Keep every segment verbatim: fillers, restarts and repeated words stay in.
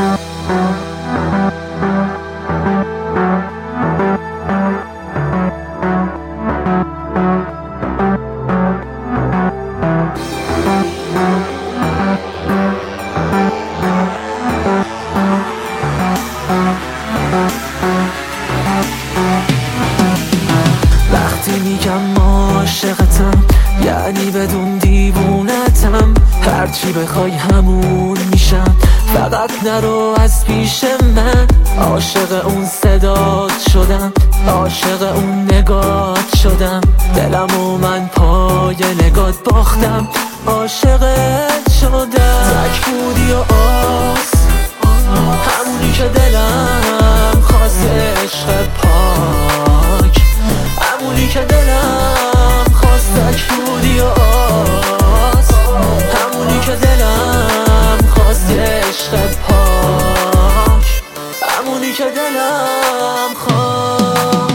وقتی میگم عاشقتم یعنی بدون دیوونتم، هرچی بخوای همون میشم، فقط نرو از پیش من. عاشق اون صدات شدم، عاشق اون نگات شدم، دلمو من پای نگات باختم، عاشقت شدم. تک بودی و آس، همونی که دلم خواست، عشق پاک، همونی که دلم خواست. تک بودی و آس، همونی که دلم خواست، عشق پاک، همونی که دلم خواست.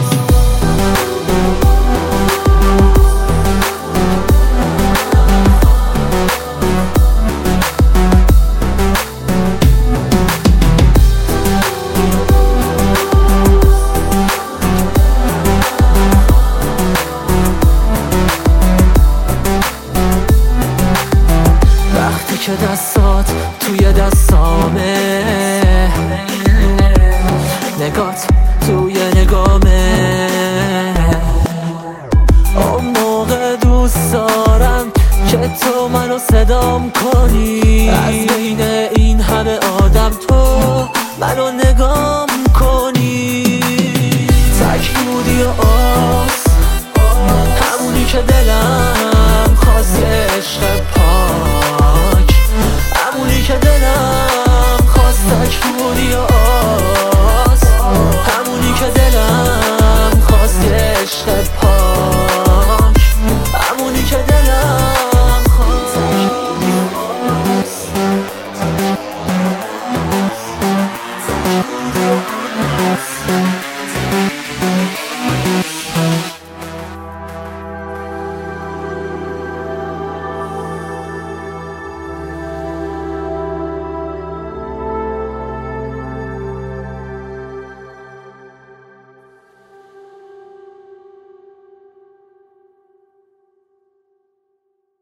که دستات توی دستامه، نگات توی نگامه، اون موقع دوست دارم که تو منو صدام کنی، از بین این همه آدم تو منو نگاه